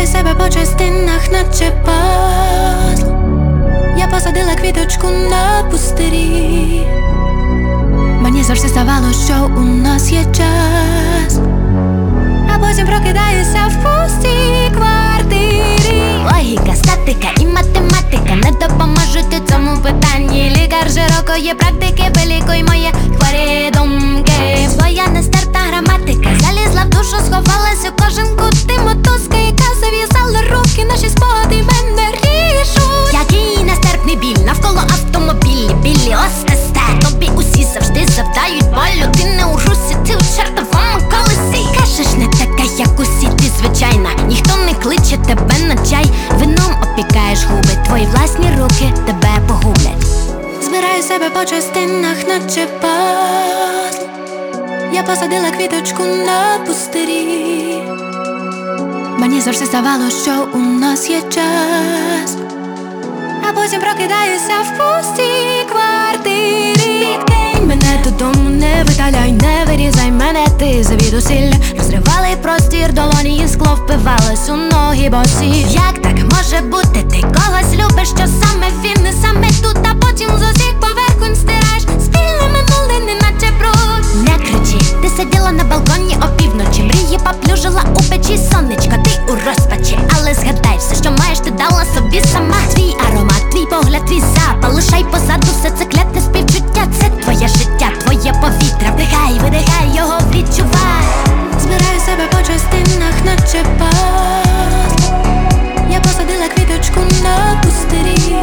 себе по частинах, наче пазл. Я посадила квіточку на пустирі. Мені завжди здавалося, що у нас є час, а потім прокидаюся в пустій квартирі. Логіка, статика і математика не допоможуть у цьому питанні. Лікар широкої практики, вилікуй мої хворі думки. Своя нестерта граматика залізла в душу, сховалась у кожен кут. Ти мотузка, яка зав'язала руки, наші спогади мене ріжуть. Який нестерпний біль, навколо автомобілі, білі остесте. Тобі усі завжди завдають болю. Ти не у русі, ти у чертовому колесі. Кажеш, не така, як усі, ти звичайна. Ніхто не кличе тебе на чай. Вином опікаєш губи, твої власні руки тебе погублять. Збираю себе по частинах, наче пазл. Я посадила квіточку на пустирі. Мені завжди здавалося, що у нас є час, а потім прокидаюся в пустій квартирі. Підкинь мене додому, не видаляй, не вирізай мене, ти завідусілля. Розривали простір, долоні і скло впивались у ноги босі. Як так може бути? Ти когось любиш, що саме він, не саме тут, а потім з усіх поверхонь стираєш спільне минуле, неначе бруд. Не кричи, ти сиділа на балконі опівночі, мрії поплюжила у печі сонечко, ти у розпачі. Але згадай, все, що маєш, ти дала собі сама. Твій аромат, твій погляд, твій запах, лишай позаду все це кляте співчуття. Це твоє життя, твоє повітря. Вдихай, видихай, його відчувай. Збираю себе по частинах, наче пазл. Я посадила квіточку на пустирі.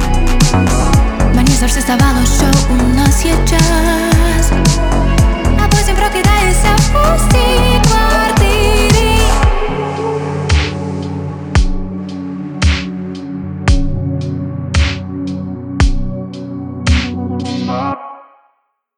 Мені завжди здавалося, що у нас є час, а потім прокидаюся в пустій квартирі.